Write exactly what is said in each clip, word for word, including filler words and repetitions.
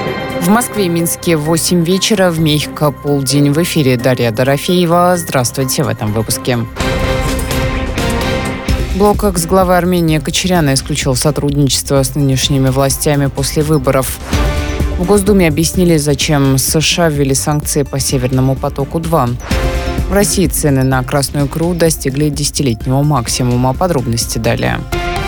В Москве и Минске в восемь вечера, в Мехико полдень. В эфире Дарья Дорофеева. Здравствуйте в этом выпуске. Блок экс-главы Армении Кочаряна исключил сотрудничество с нынешними властями после выборов. В Госдуме объяснили, зачем США ввели санкции по Северному потоку-два. В России цены на красную икру достигли десятилетнего максимума. Подробности далее.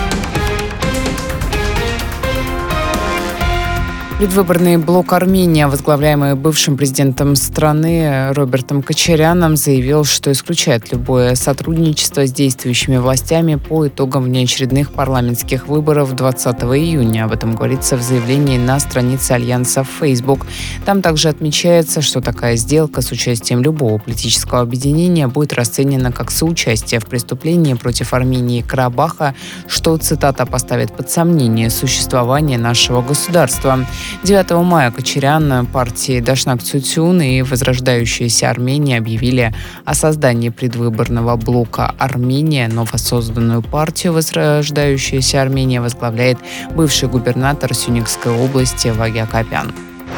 Предвыборный блок «Армения», возглавляемый бывшим президентом страны Робертом Кочаряном, заявил, что исключает любое сотрудничество с действующими властями по итогам внеочередных парламентских выборов двадцатого июня. Об этом говорится в заявлении на странице Альянса в Facebook. Там также отмечается, что такая сделка с участием любого политического объединения будет расценена как соучастие в преступлении против Армении и Карабаха, что, цитата, поставит под сомнение существование нашего государства. девятого мая Кочарян, партии Дашнак Цутюн и возрождающаяся Армения объявили о создании предвыборного блока «Армения». Новосозданную партию «Возрождающаяся Армения» возглавляет бывший губернатор Сюникской области Вагия Капян.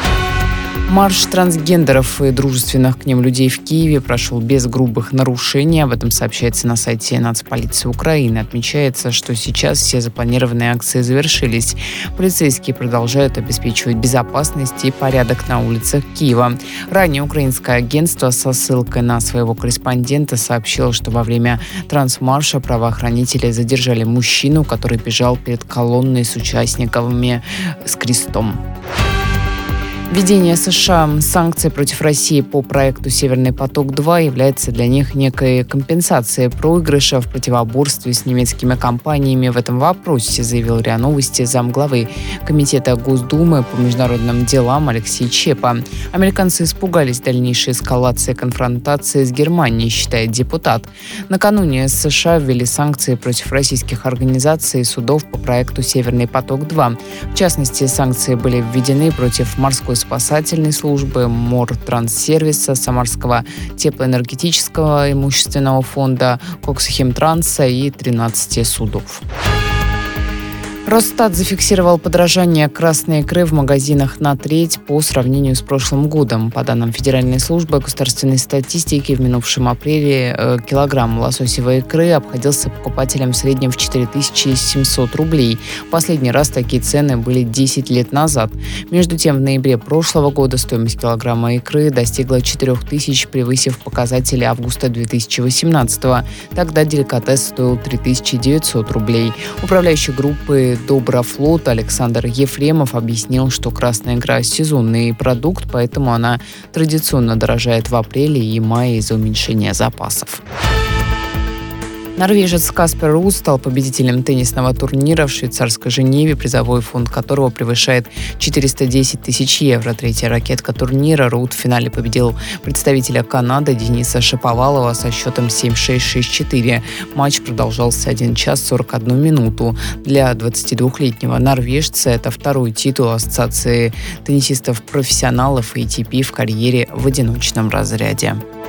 Марш трансгендеров и дружественных к ним людей в Киеве прошел без грубых нарушений. Об этом сообщается на сайте Нацполиции Украины. Отмечается, что сейчас все запланированные акции завершились. Полицейские продолжают обеспечивать безопасность и порядок на улицах Киева. Ранее украинское агентство со ссылкой на своего корреспондента сообщило, что во время трансмарша правоохранители задержали мужчину, который бежал перед колонной с участниками с крестом. Введение США санкций против России по проекту «Северный поток-два» является для них некой компенсацией проигрыша в противоборстве с немецкими компаниями в этом вопросе, заявил РИА Новости замглавы Комитета Госдумы по международным делам Алексей Чепа. Американцы испугались дальнейшей эскалации конфронтации с Германией, считает депутат. Накануне США ввели санкции против российских организаций и судов по проекту «Северный поток-два». В частности, санкции были введены против морской спасательной службы, Мортрансервиса, Самарского теплоэнергетического имущественного фонда, Коксхимтранса и тринадцати судов. Росстат зафиксировал подорожание красной икры в магазинах на треть по сравнению с прошлым годом. По данным Федеральной службы государственной статистики, в минувшем апреле э, килограмм лососевой икры обходился покупателям в среднем в четыре тысячи семьсот рублей. Последний раз такие цены были десять лет назад. Между тем, в ноябре прошлого года стоимость килограмма икры достигла четырех тысяч, превысив показатели августа две тысячи восемнадцатого. Тогда деликатес стоил три тысячи девятьсот рублей. Управляющий группы Доброфлот Александр Ефремов объяснил, что красная икра – сезонный продукт, поэтому она традиционно дорожает в апреле и мае из-за уменьшения запасов. Норвежец Каспер Руд стал победителем теннисного турнира в швейцарской Женеве, призовой фонд которого превышает четыреста десять тысяч евро. Третья ракетка турнира. Руд в финале победил представителя Канады Дениса Шаповалова со счетом семь шесть шесть четыре. Матч продолжался один час сорок одну минуту. Для двадцатидвухлетнего норвежца это второй титул Ассоциации теннисистов-профессионалов эй ти пи в карьере в одиночном разряде.